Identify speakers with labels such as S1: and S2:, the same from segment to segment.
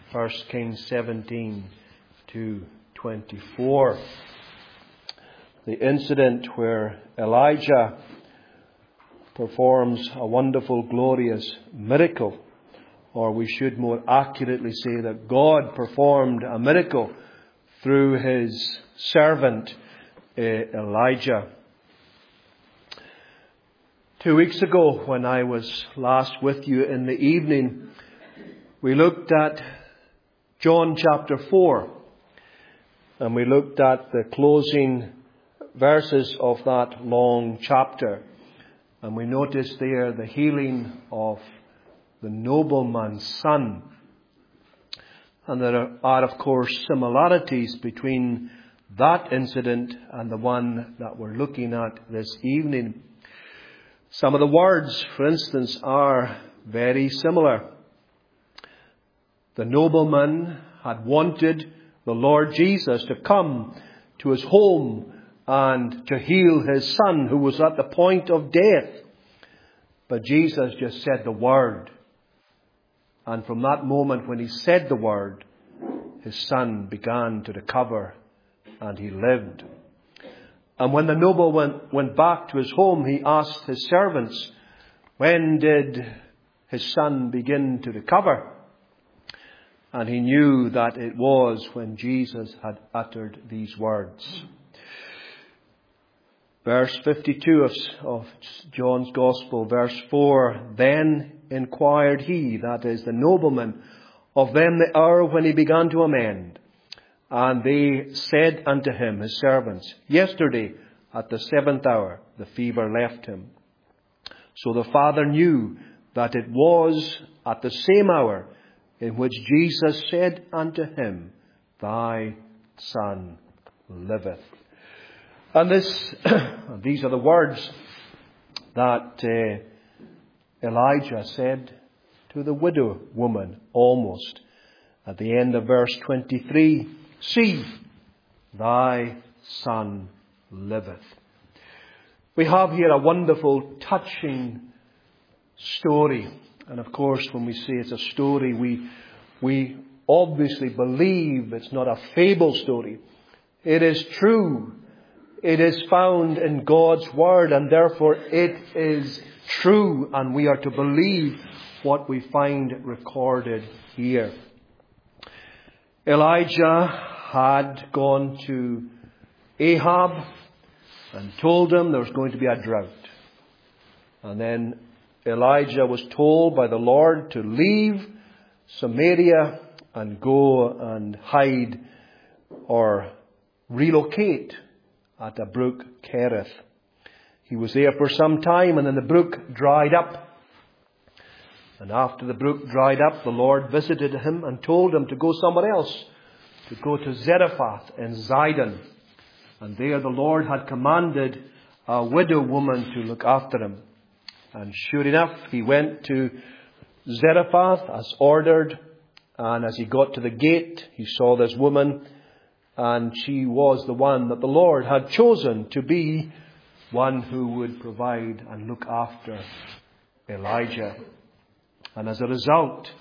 S1: 1 Kings 17 to 24. The incident where Elijah performs a wonderful, glorious miracle. Or we should more accurately say that God performed a miracle through His servant Elijah. 2 weeks ago, when I was last with you in the evening, we looked at John chapter 4. And we looked at the closing verses of that long chapter. And we noticed there the healing of the nobleman's son. And there are, of course, similarities between that incident and the one that we're looking at this evening. Some of the words, for instance, are very similar. The nobleman had wanted the Lord Jesus to come to his home and to heal his son who was at the point of death. But Jesus just said the word. And from that moment when he said the word, his son began to recover and he lived. And when the nobleman went back to his home, he asked his servants, when did his son begin to recover? And he knew that it was when Jesus had uttered these words. Verse 52 of John's Gospel, verse 4, then inquired he, that is the nobleman, of them the hour when he began to amend. And they said unto him, his servants, yesterday at the 7th hour the fever left him. So the father knew that it was at the same hour in which Jesus said unto him, thy son liveth. And these are the words that Elijah said to the widow woman almost at the end of verse 23. See, thy son liveth. We have here a wonderful, touching story. And of course, when we say it's a story, we obviously believe it's not a fable story. It is true. It is found in God's Word, and therefore it is true. And we are to believe what we find recorded here. Elijah had gone to Ahab and told him there was going to be a drought. And then Elijah was told by the Lord to leave Samaria and go and hide or relocate at a brook Kerith. He was there for some time, and then the brook dried up. And after the brook dried up, the Lord visited him and told him to go somewhere else, to go to Zarephath in Zidon. And there the Lord had commanded a widow woman to look after him. And sure enough, he went to Zarephath as ordered. And as he got to the gate, he saw this woman. And she was the one that the Lord had chosen to be one who would provide and look after Elijah. And as a result,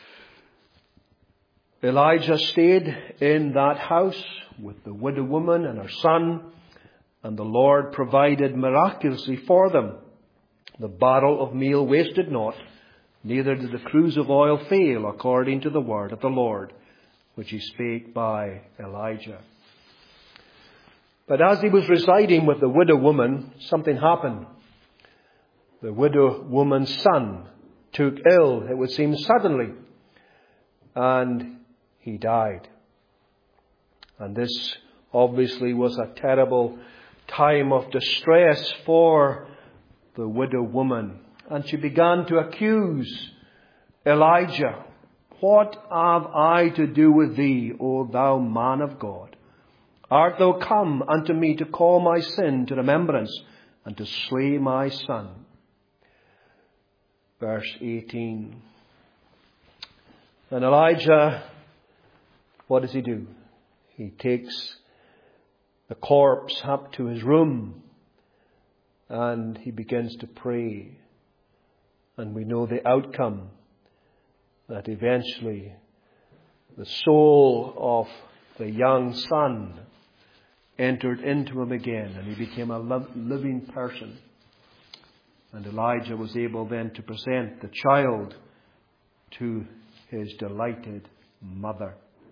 S1: Elijah stayed in that house with the widow woman and her son. And the Lord provided miraculously for them. The barrel of meal wasted not, neither did the cruse of oil fail, according to the word of the Lord, which he spake by Elijah. But as he was residing with the widow woman, something happened. The widow woman's son took ill, it would seem suddenly, and he died. And this obviously was a terrible time of distress for the widow woman. And she began to accuse Elijah. What have I to do with thee, O thou man of God? Art thou come unto me to call my sin to remembrance and to slay my son? Verse 18. And Elijah, what does he do? He takes the corpse up to his room and he begins to pray. And we know the outcome, that eventually the soul of the young son entered into him again, and he became a living person. And Elijah was able then to present the child to his delighted mother.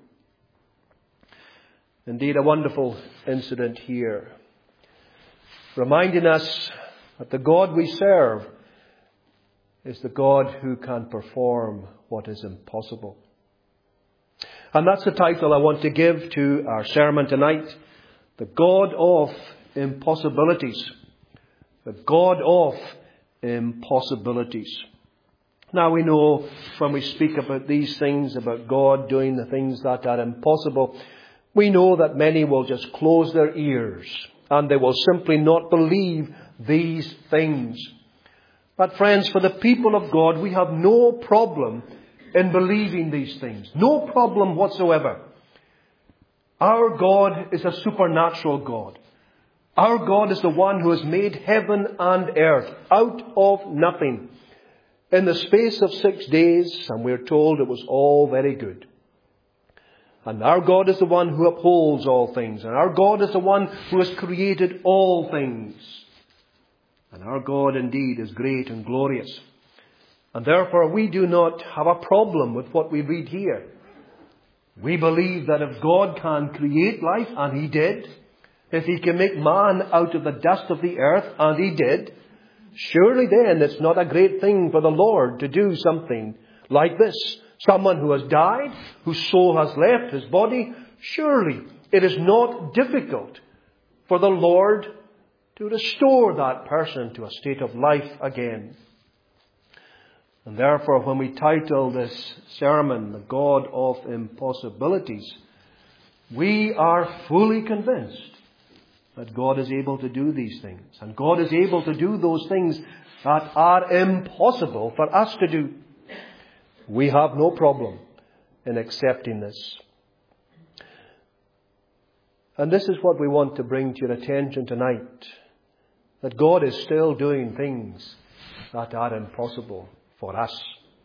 S1: Indeed, a wonderful incident here, reminding us that the God we serve is the God who can perform what is impossible. And that's the title I want to give to our sermon tonight: the God of impossibilities. The God of impossibilities. Now we know when we speak about these things, about God doing the things that are impossible, we know that many will just close their ears and they will simply not believe these things. But friends, for the people of God, we have no problem in believing these things. No problem whatsoever. Our God is a supernatural God. Our God is the one who has made heaven and earth out of nothing in the space of 6 days, and we're told it was all very good. And our God is the one who upholds all things, and our God is the one who has created all things. And our God indeed is great and glorious. And therefore we do not have a problem with what we read here. We believe that if God can create life, and He did, if He can make man out of the dust of the earth, and He did, surely then it's not a great thing for the Lord to do something like this. Someone who has died, whose soul has left his body, surely it is not difficult for the Lord to restore that person to a state of life again. And therefore, when we title this sermon, The God of Impossibilities, we are fully convinced that God is able to do these things. And God is able to do those things that are impossible for us to do. We have no problem in accepting this. And this is what we want to bring to your attention tonight. That God is still doing things that are impossible for us.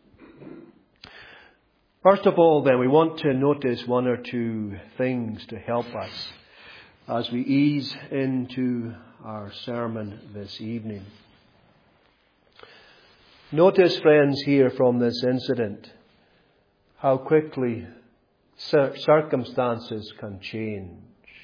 S1: First of all, then, we want to notice one or two things to help us as we ease into our sermon this evening. Notice, friends, here from this incident, how quickly circumstances can change.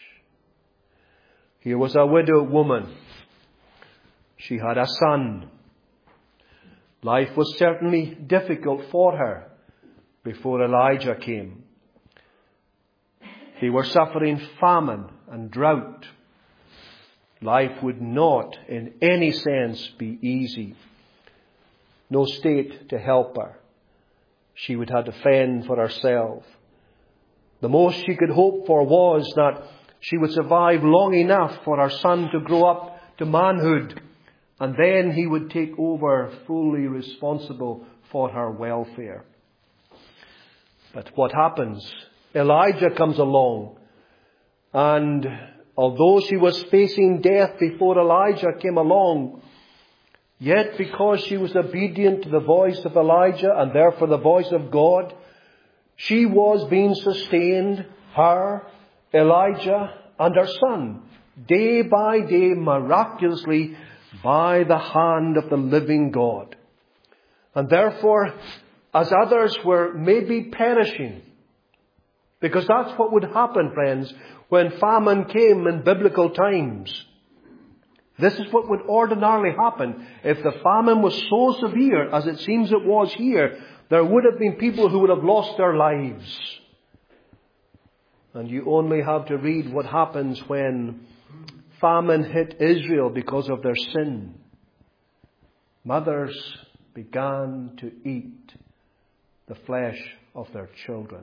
S1: Here was a widow woman. She had a son. Life was certainly difficult for her before Elijah came. They were suffering famine and drought. Life would not, in any sense, be easy. No state to help her. She would have to fend for herself. The most she could hope for was that she would survive long enough for her son to grow up to manhood, and then he would take over, fully responsible for her welfare. But what happens? Elijah comes along, and although she was facing death before Elijah came along, yet because she was obedient to the voice of Elijah and therefore the voice of God, she was being sustained, her, Elijah, and her son, day by day, miraculously, by the hand of the living God. And therefore, as others were maybe perishing, because that's what would happen, friends, when famine came in biblical times. This is what would ordinarily happen. If the famine was so severe, as it seems it was here, there would have been people who would have lost their lives. And you only have to read what happens when famine hit Israel because of their sin. Mothers began to eat the flesh of their children.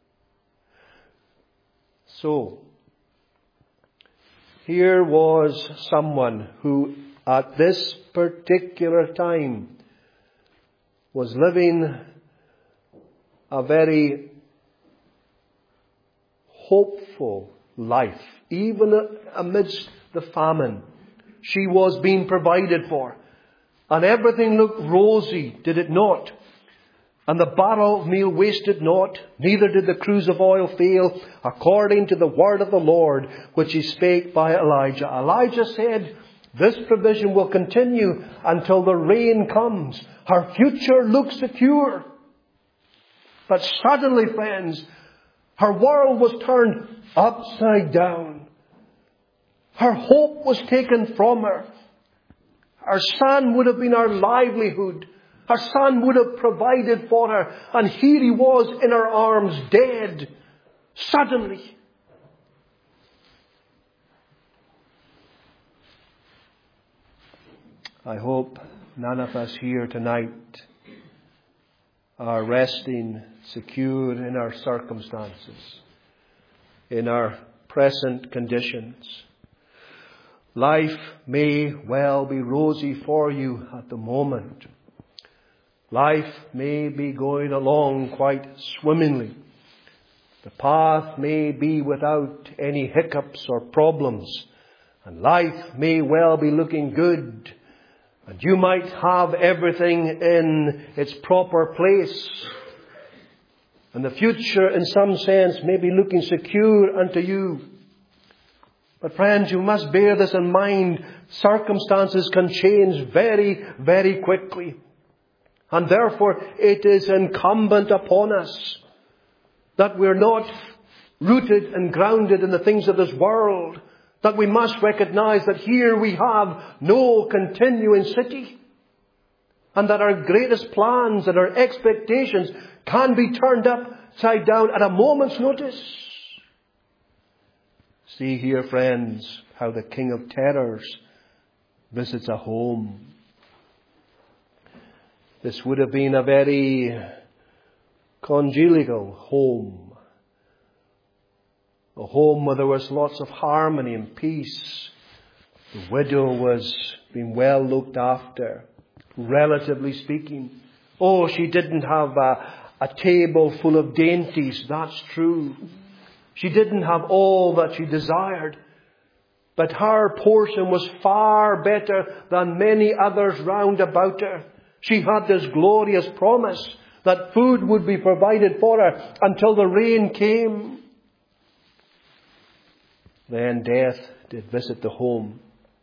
S1: So, here was someone who at this particular time was living a very hopeful life. Even amidst the famine, she was being provided for. And everything looked rosy, did it not? And the barrel of meal wasted not, neither did the cruse of oil fail, according to the word of the Lord, which he spake by Elijah. Elijah said, this provision will continue until the rain comes. Her future looks secure. But suddenly, friends, her world was turned upside down. Her hope was taken from her. Her son would have been her livelihood. Her son would have provided for her. And here he was in her arms, dead. Suddenly. I hope none of us here tonight are resting secure in our circumstances, in our present conditions. Life may well be rosy for you at the moment. Life may be going along quite swimmingly. The path may be without any hiccups or problems. And life may well be looking good. And you might have everything in its proper place. And the future, in some sense, may be looking secure unto you. But friends, you must bear this in mind. Circumstances can change very, very quickly. And therefore, it is incumbent upon us that we're not rooted and grounded in the things of this world. That we must recognize that here we have no continuing city. And that our greatest plans and our expectations can be turned upside down at a moment's notice. See here, friends, how the King of Terrors visits a home. This would have been a very conjugal home. A home where there was lots of harmony and peace. The widow was being well looked after, relatively speaking. Oh, she didn't have a table full of dainties, that's true. She didn't have all that she desired. But her portion was far better than many others round about her. She had this glorious promise that food would be provided for her until the rain came. Then death did visit the home.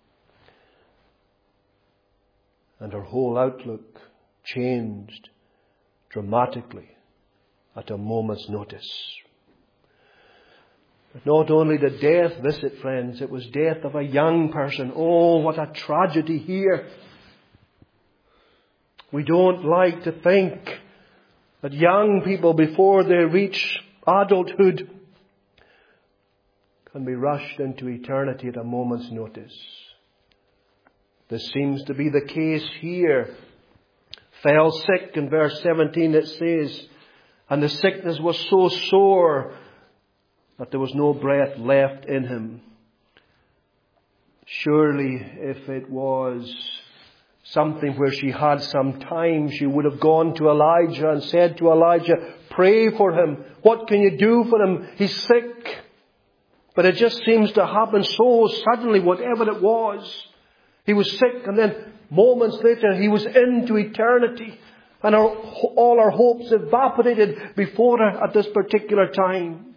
S1: And her whole outlook changed dramatically at a moment's notice. But not only did death visit, friends, it was death of a young person. Oh, what a tragedy here. We don't like to think that young people, before they reach adulthood, can be rushed into eternity at a moment's notice. This seems to be the case here. Fell sick, in verse 17 it says, and the sickness was so sore that there was no breath left in him. Surely if it was something where she had some time, she would have gone to Elijah and said to Elijah, pray for him. What can you do for him? He's sick. But it just seems to happen so suddenly, whatever it was. He was sick, and then moments later he was into eternity. And all our hopes evaporated before her at this particular time.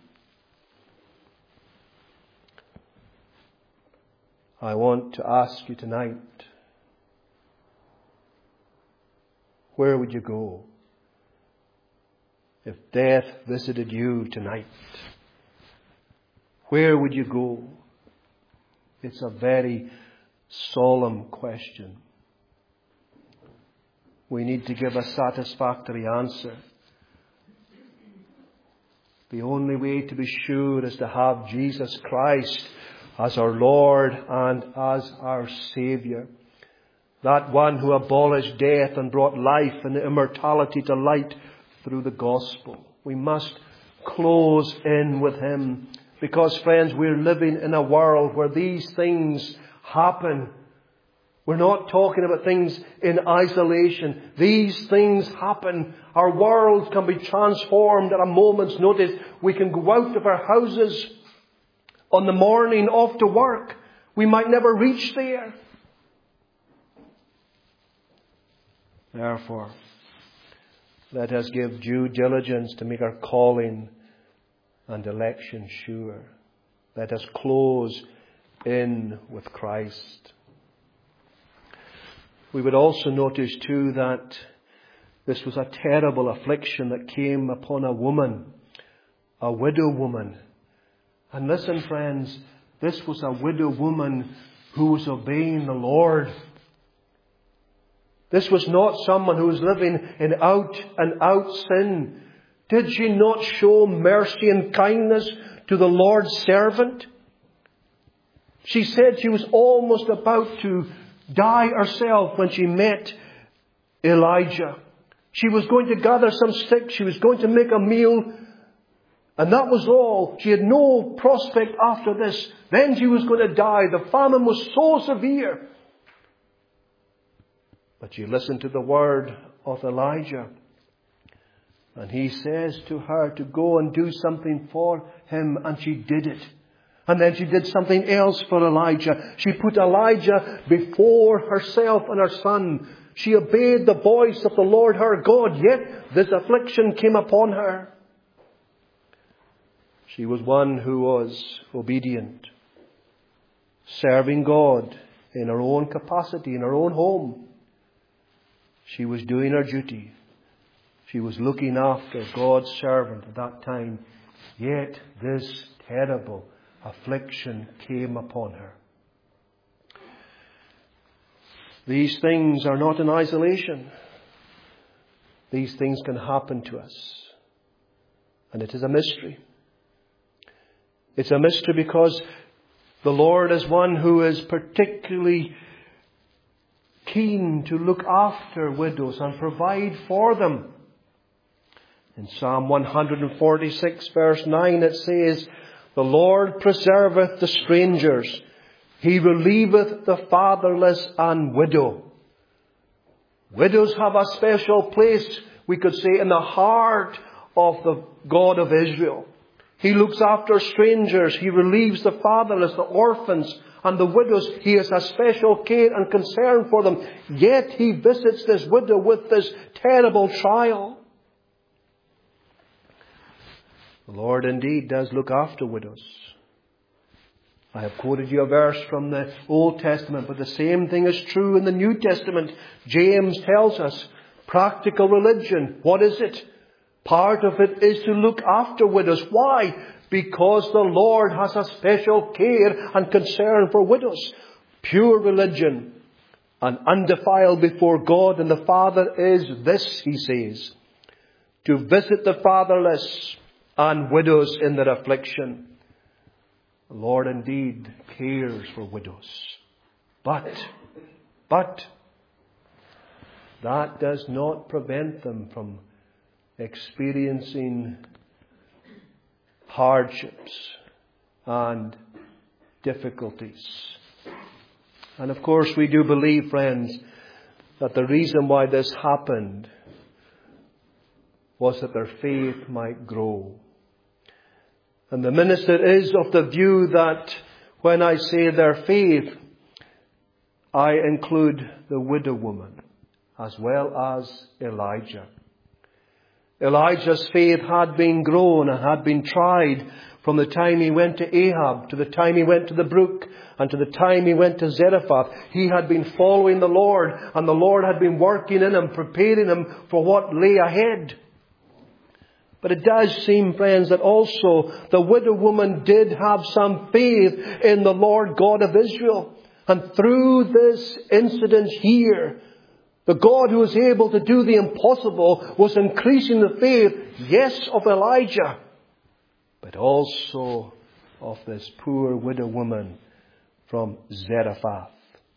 S1: I want to ask you tonight, where would you go if death visited you tonight? Where would you go? It's a very solemn question. We need to give a satisfactory answer. The only way to be sure is to have Jesus Christ as our Lord and as our Saviour. That one who abolished death and brought life and immortality to light through the gospel. We must close in with Him. Because, friends, we're living in a world where these things happen. We're not talking about things in isolation. These things happen. Our world can be transformed at a moment's notice. We can go out of our houses on the morning off to work. We might never reach there. Therefore, Let us give due diligence to make our calling and election sure. Let us close in with Christ. We would also notice too that this was a terrible affliction that came upon a woman, a widow woman. And listen, friends, this was a widow woman who was obeying the Lord. This was not someone who was living in out and out sin. Did she not show mercy and kindness to the Lord's servant? She said she was almost about to die herself when she met Elijah. She was going to gather some sticks. She was going to make a meal. And that was all. She had no prospect after this. Then she was going to die. The famine was so severe. But she listened to the word of Elijah. And he says to her to go and do something for him. And she did it. And then she did something else for Elijah. She put Elijah before herself and her son. She obeyed the voice of the Lord her God. Yet this affliction came upon her. She was one who was obedient. Serving God in her own capacity, in her own home. She was doing her duty. She was looking after God's servant at that time. Yet this terrible affliction came upon her. These things are not in isolation. These things can happen to us. And it is a mystery. It's a mystery because the Lord is one who is particularly keen to look after widows and provide for them. In Psalm 146 verse 9 it says, "The Lord preserveth the strangers. He relieveth the fatherless and widow." Widows have a special place, we could say, in the heart of the God of Israel. He looks after strangers. He relieves the fatherless, the orphans, and the widows. He has a special care and concern for them. Yet he visits this widow with this terrible trial. The Lord indeed does look after widows. I have quoted you a verse from the Old Testament, but the same thing is true in the New Testament. James tells us, practical religion, what is it? Part of it is to look after widows. Why? Because the Lord has a special care and concern for widows. Pure religion and undefiled before God and the Father is this, he says, to visit the fatherless and widows in their affliction. The Lord indeed cares for widows. But that does not prevent them from experiencing hardships and difficulties. And of course we do believe, friends, that the reason why this happened was that their faith might grow. And the minister is of the view that when I say their faith, I include the widow woman as well as Elijah. Elijah's faith had been grown and had been tried from the time he went to Ahab, to the time he went to the brook, and to the time he went to Zarephath. He had been following the Lord, and the Lord had been working in him, preparing him for what lay ahead. But it does seem, friends, that also the widow woman did have some faith in the Lord God of Israel. And through this incident here, the God who was able to do the impossible was increasing the faith, yes, of Elijah, but also of this poor widow woman from Zarephath.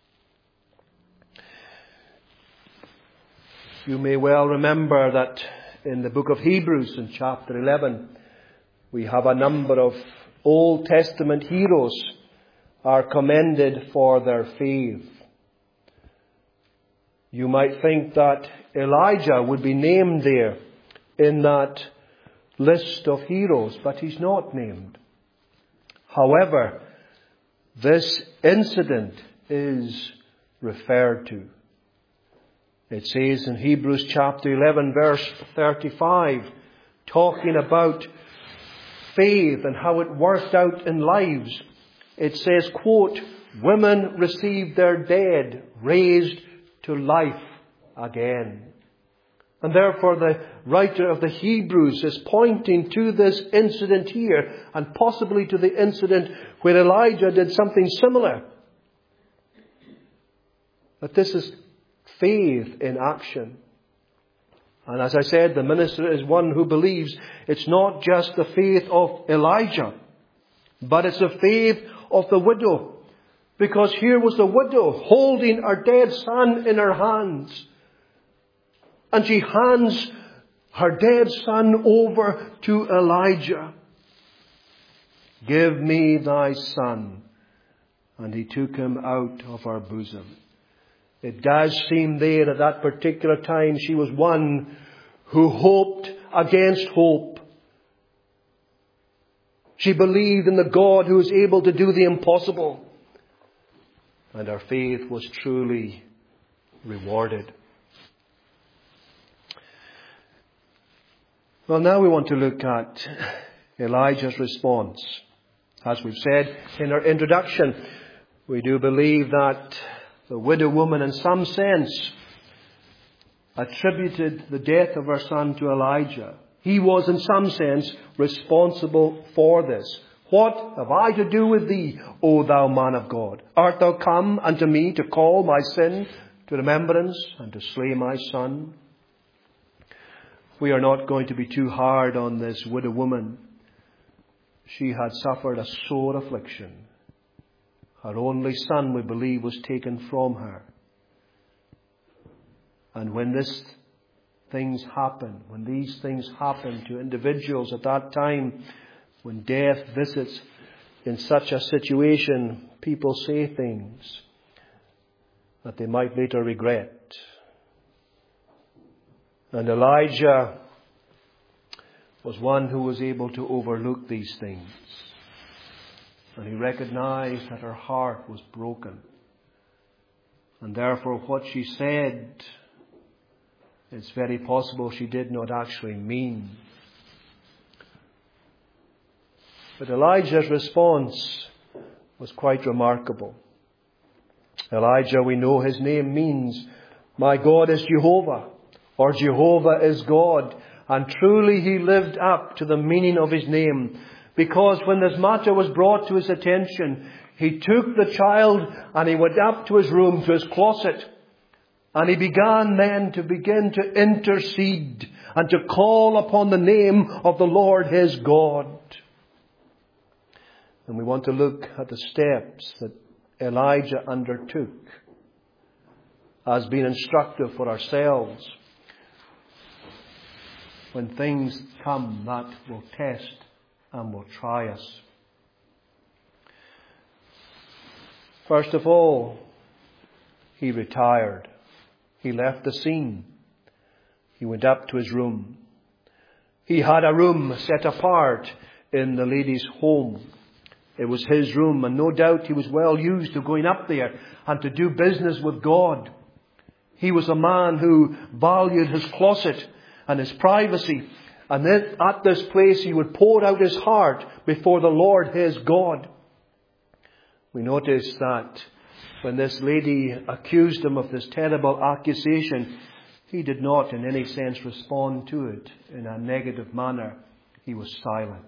S1: You may well remember that in the book of Hebrews in chapter 11, we have a number of Old Testament heroes are commended for their faith. You might think that Elijah would be named there in that list of heroes, but he's not named. However, this incident is referred to. It says in Hebrews chapter 11 verse 35, talking about faith and how it worked out in lives. It says, quote, women received their dead raised to life again. And therefore the writer of the Hebrews is pointing to this incident here, and possibly to the incident where Elijah did something similar. But this is faith in action. And as I said, the minister is one who believes it's not just the faith of Elijah, but it's the faith of the widow. Because here was the widow holding her dead son in her hands. And she hands her dead son over to Elijah. Give me thy son. And he took him out of her bosom. It does seem there at that particular time she was one who hoped against hope. She believed in the God who is able to do the impossible. And her faith was truly rewarded. Well, now we want to look at Elijah's response. As we've said in our introduction, we do believe that the widow woman in some sense attributed the death of her son to Elijah. He was in some sense responsible for this. What have I to do with thee, O thou man of God? Art thou come unto me to call my sin to remembrance and to slay my son? We are not going to be too hard on this widow woman. She had suffered a sore affliction. Her only son, we believe, was taken from her. And when these things happen to individuals at that time, when death visits in such a situation, people say things that they might later regret. And Elijah was one who was able to overlook these things. And he recognized that her heart was broken. And therefore what she said, it's very possible she did not actually mean. But Elijah's response was quite remarkable. Elijah, we know his name means, my God is Jehovah, or Jehovah is God. And truly he lived up to the meaning of his name. Because when this matter was brought to his attention, he took the child and he went up to his room, to his closet. And he began then to intercede and to call upon the name of the Lord his God. And we want to look at the steps that Elijah undertook as being instructive for ourselves when things come that will test and will try us. First of all, he retired. He left the scene. He went up to his room. He had a room set apart in the lady's home. It was his room, and no doubt he was well used to going up there and to do business with God. He was a man who valued his closet and his privacy. And then at this place he would pour out his heart before the Lord his God. We notice that when this lady accused him of this terrible accusation, he did not in any sense respond to it in a negative manner. He was silent.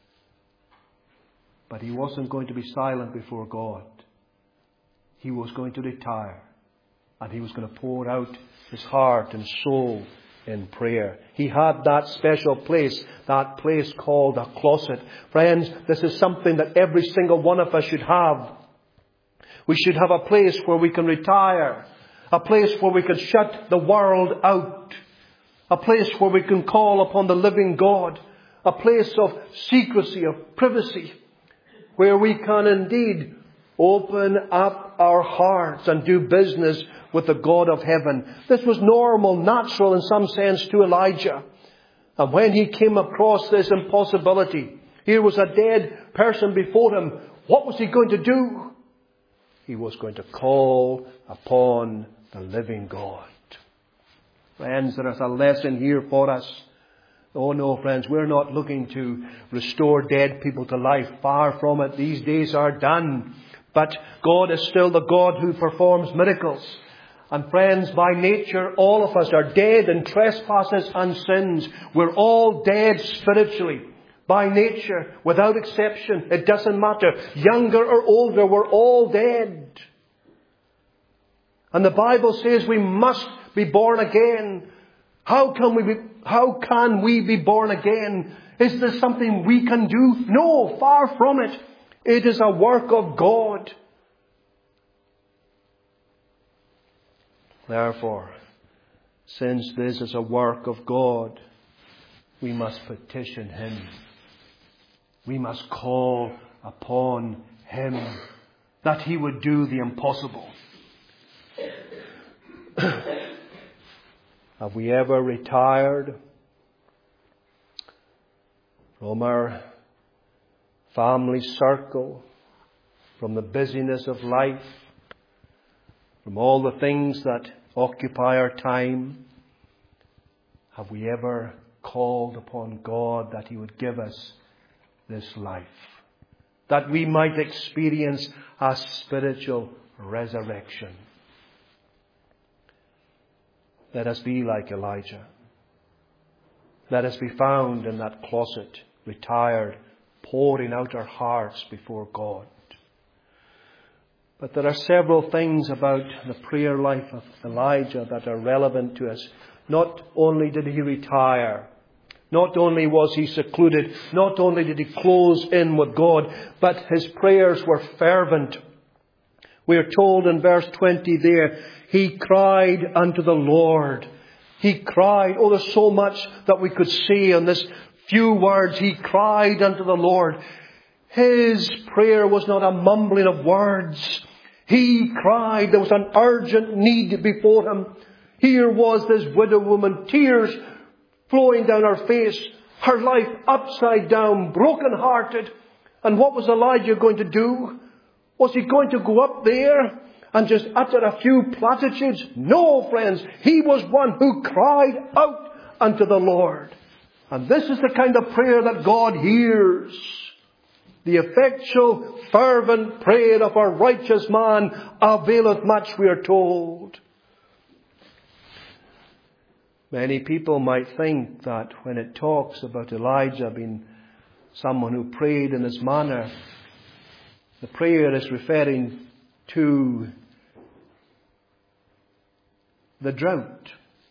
S1: But he wasn't going to be silent before God. He was going to retire. And he was going to pour out his heart and soul in prayer. He had that special place, that place called a closet. Friends, this is something that every single one of us should have. We should have a place where we can retire. A place where we can shut the world out. A place where we can call upon the living God. A place of secrecy, of privacy. Where we can indeed open up our hearts and do business with the God of heaven. This was normal, natural in some sense to Elijah. And when he came across this impossibility, here was a dead person before him. What was he going to do? He was going to call upon the living God. Friends, there is a lesson here for us. Oh no, friends, we're not looking to restore dead people to life. Far from it. These days are done. But God is still the God who performs miracles. And friends, by nature, all of us are dead in trespasses and sins. We're all dead spiritually. By nature, without exception. It doesn't matter. Younger or older, we're all dead. And the Bible says we must be born again. How can we be born again? Is this something we can do? No, far from it. It is a work of God. Therefore, since this is a work of God, we must petition Him. We must call upon Him that He would do the impossible. Have we ever retired from our family circle, from the busyness of life, from all the things that occupy our time? Have we ever called upon God that He would give us this life, that we might experience a spiritual resurrection? Let us be like Elijah. Let us be found in that closet, retired, pouring out our hearts before God. But there are several things about the prayer life of Elijah that are relevant to us. Not only did he retire, not only was he secluded, not only did he close in with God, but his prayers were fervent. We are told in verse 20 there, he cried unto the Lord. He cried. Oh, there's so much that we could see in this few words. He cried unto the Lord. His prayer was not a mumbling of words. He cried. There was an urgent need before him. Here was this widow woman, tears flowing down her face, her life upside down, broken-hearted. And what was Elijah going to do? Was he going to go up there and just utter a few platitudes? No, friends. He was one who cried out unto the Lord. And this is the kind of prayer that God hears. The effectual, fervent prayer of a righteous man availeth much, we are told. Many people might think that when it talks about Elijah being someone who prayed in this manner, the prayer is referring to the drought.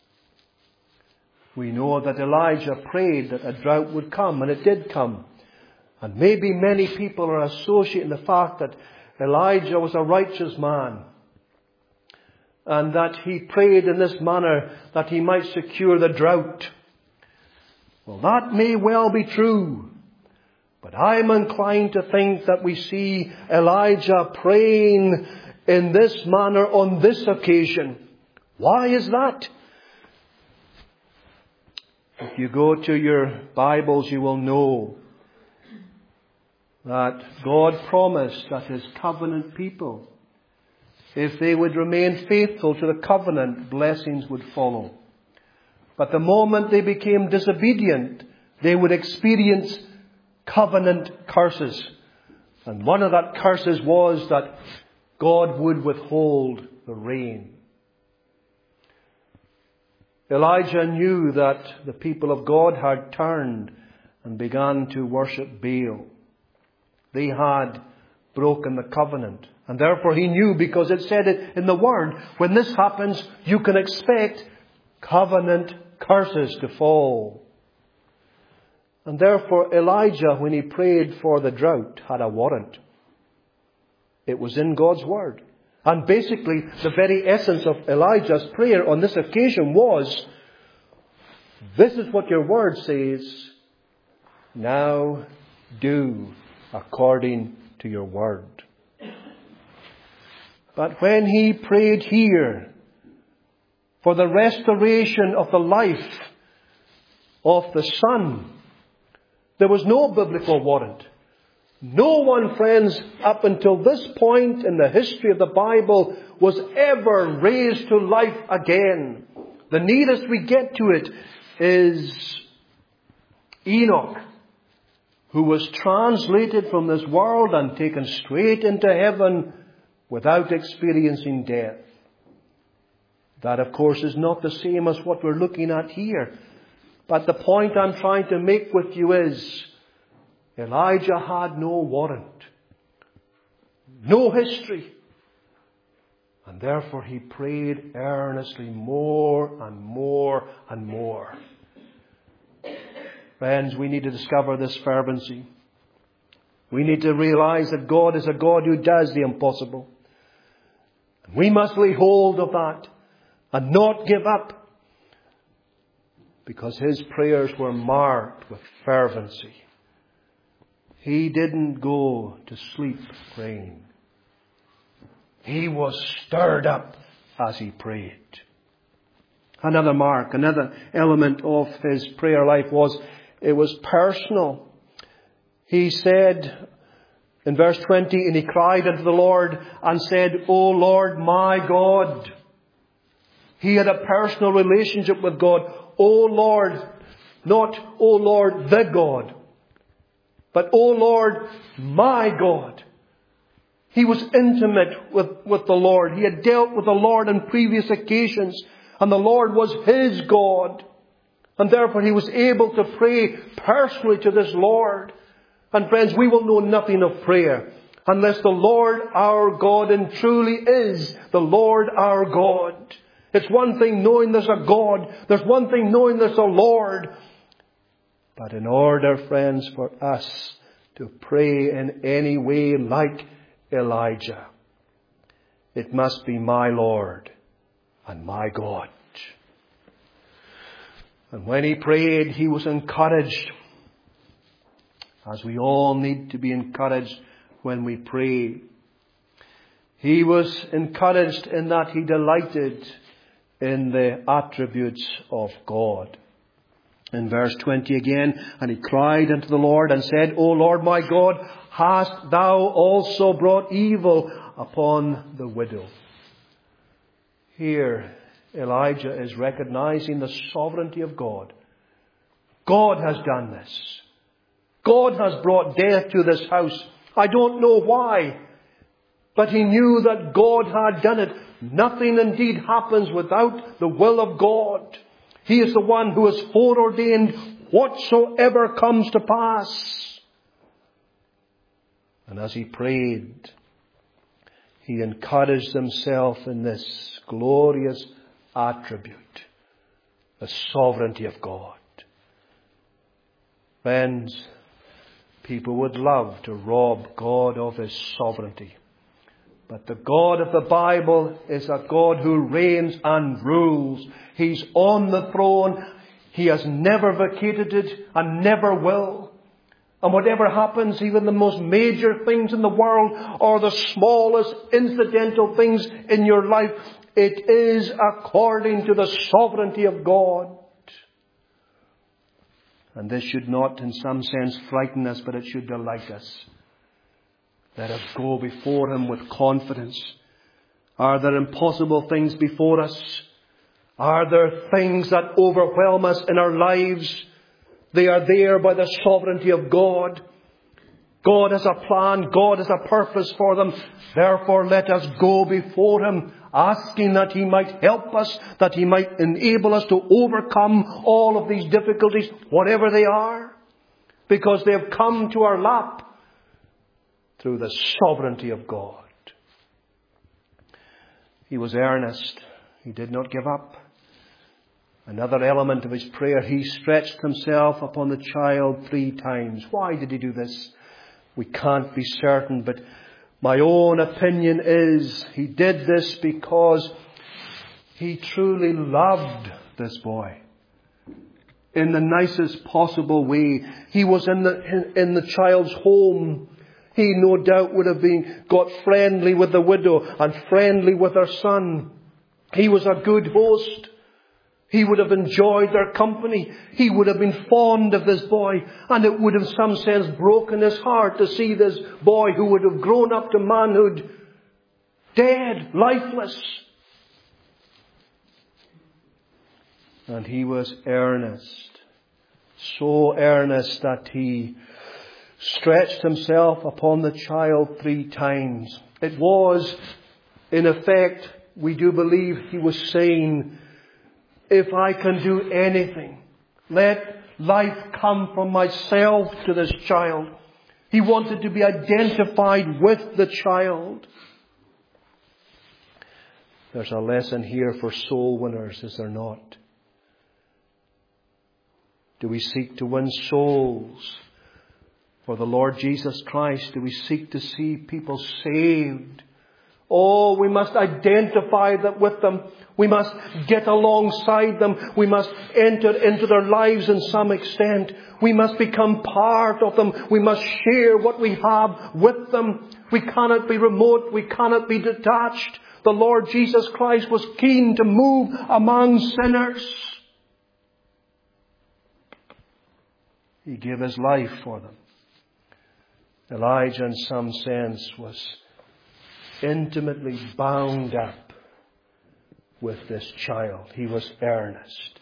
S1: We know that Elijah prayed that a drought would come, and it did come. And maybe many people are associating the fact that Elijah was a righteous man, and that he prayed in this manner that he might secure the drought. Well, that may well be true. But I'm inclined to think that we see Elijah praying in this manner on this occasion. Why is that? If you go to your Bibles, you will know that God promised that His covenant people, if they would remain faithful to the covenant, blessings would follow. But the moment they became disobedient, they would experience covenant curses. And one of that curses was that God would withhold the rain. Elijah knew that the people of God had turned and began to worship Baal. They had broken the covenant. And therefore he knew, because it said it in the Word, when this happens, you can expect covenant curses to fall. And therefore Elijah, when he prayed for the drought, had a warrant. It was in God's Word. And basically, the very essence of Elijah's prayer on this occasion was, this is what your Word says, now do according to your Word. But when he prayed here for the restoration of the life of the son, there was no biblical warrant. No one, friends, up until this point in the history of the Bible was ever raised to life again. The nearest we get to it is Enoch, who was translated from this world and taken straight into heaven without experiencing death. That, of course, is not the same as what we're looking at here. But the point I'm trying to make with you is, Elijah had no warrant, no history. And therefore he prayed earnestly more and more and more. Friends, we need to discover this fervency. We need to realize that God is a God who does the impossible. We must lay hold of that and not give up, because his prayers were marked with fervency. He didn't go to sleep praying. He was stirred up as he prayed. Another mark, another element of his prayer life was, it was personal. He said in verse 20, and he cried unto the Lord and said, O Lord my God. He had a personal relationship with God. O Lord, not O Lord the God, but O Lord my God. He was intimate with the Lord. He had dealt with the Lord on previous occasions, and the Lord was his God. And therefore he was able to pray personally to this Lord. And friends, we will know nothing of prayer unless the Lord our God and truly is the Lord our God. It's one thing knowing there's a God. There's one thing knowing there's a Lord. But in order, friends, for us to pray in any way like Elijah, it must be my Lord and my God. And when he prayed, he was encouraged, as we all need to be encouraged when we pray. He was encouraged in that he delighted in the attributes of God. In verse 20 again, and he cried unto the Lord and said, O Lord my God, hast thou also brought evil upon the widow? Here, Elijah is recognizing the sovereignty of God. God has done this. God has brought death to this house. I don't know why, but he knew that God had done it. Nothing indeed happens without the will of God. He is the one who has foreordained whatsoever comes to pass. And as he prayed, he encouraged himself in this glorious attribute, the sovereignty of God. Friends, people would love to rob God of his sovereignty. But the God of the Bible is a God who reigns and rules. He's on the throne. He has never vacated it and never will. And whatever happens, even the most major things in the world or the smallest incidental things in your life, it is according to the sovereignty of God. And this should not in some sense frighten us, but it should delight us. Let us go before him with confidence. Are there impossible things before us? Are there things that overwhelm us in our lives? They are there by the sovereignty of God. God has a plan. God has a purpose for them. Therefore, let us go before him, asking that he might help us, that he might enable us to overcome all of these difficulties, whatever they are, because they have come to our lap through the sovereignty of God. He was earnest. He did not give up. Another element of his prayer, he stretched himself upon the child 3 times. Why did he do this? We can't be certain, but my own opinion is he did this because he truly loved this boy in the nicest possible way. He was in the child's home. He no doubt would have got friendly with the widow and friendly with her son. He was a good host. He would have enjoyed their company. He would have been fond of this boy. And it would have in some sense broken his heart to see this boy who would have grown up to manhood dead, lifeless. And he was earnest. So earnest that he stretched himself upon the child 3 times. It was, in effect, we do believe he was saying, if I can do anything, let life come from myself to this child. He wanted to be identified with the child. There's a lesson here for soul winners, is there not? Do we seek to win souls for the Lord Jesus Christ? Do we seek to see people saved? Oh, we must identify that with them. We must get alongside them. We must enter into their lives in some extent. We must become part of them. We must share what we have with them. We cannot be remote. We cannot be detached. The Lord Jesus Christ was keen to move among sinners. He gave his life for them. Elijah, in some sense, was intimately bound up with this child. He was earnest.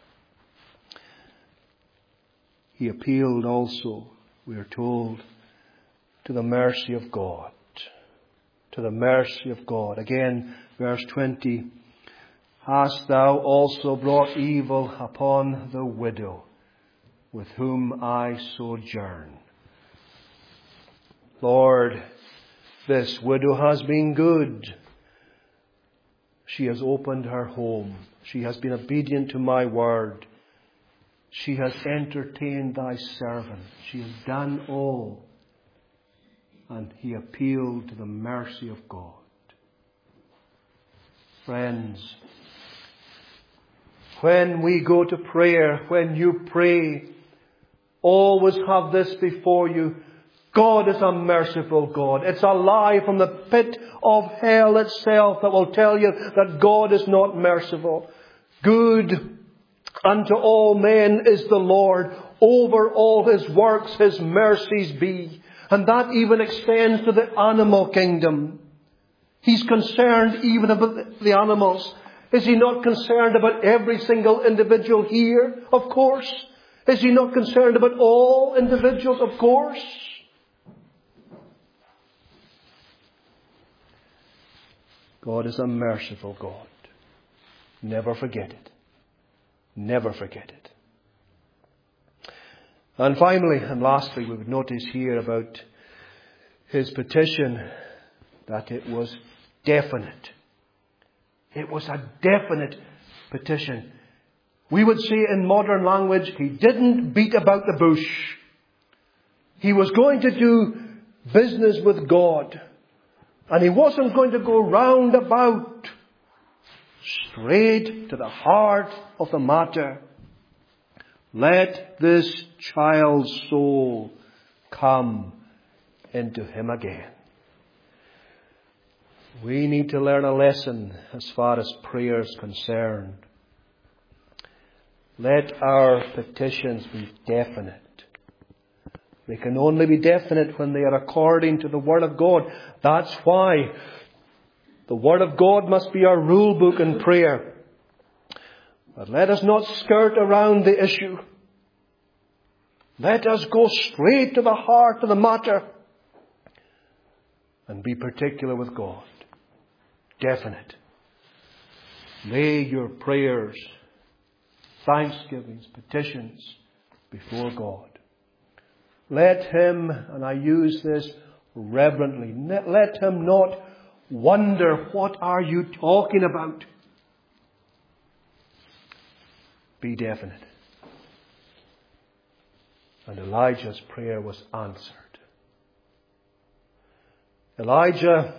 S1: He appealed also, we are told, to the mercy of God. To the mercy of God. Again, verse 20. Hast thou also brought evil upon the widow with whom I sojourn? Lord, this widow has been good. She has opened her home. She has been obedient to my word. She has entertained thy servant. She has done all. And he appealed to the mercy of God. Friends, when we go to prayer, when you pray, always have this before you. God is a merciful God. It's a lie from the pit of hell itself that will tell you that God is not merciful. Good unto all men is the Lord. Over all his works his mercies be. And that even extends to the animal kingdom. He's concerned even about the animals. Is he not concerned about every single individual here? Of course. Is he not concerned about all individuals? Of course. God is a merciful God. Never forget it. Never forget it. And finally, and lastly, we would notice here about his petition that it was definite. It was a definite petition. We would say in modern language, he didn't beat about the bush. He was going to do business with God. And he wasn't going to go round about. Straight to the heart of the matter. Let this child's soul come into him again. We need to learn a lesson as far as prayer is concerned. Let our petitions be definite. They can only be definite when they are according to the Word of God. That's why the Word of God must be our rule book in prayer. But let us not skirt around the issue. Let us go straight to the heart of the matter and be particular with God. Definite. Lay your prayers, thanksgivings, petitions before God. Let him, and I use this reverently, let him not wonder, what are you talking about? Be definite. And Elijah's prayer was answered. Elijah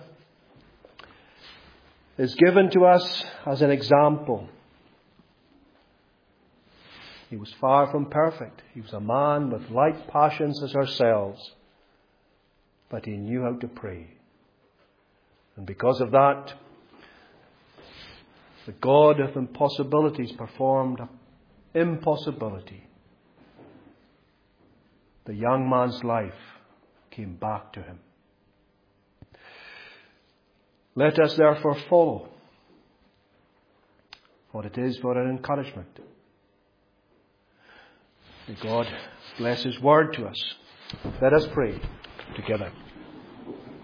S1: is given to us as an example. He was far from perfect. He was a man with like passions as ourselves. But he knew how to pray. And because of that, the God of impossibilities performed an impossibility. The young man's life came back to him. Let us therefore follow what it is but an encouragement. May God bless His word to us. Let us pray together.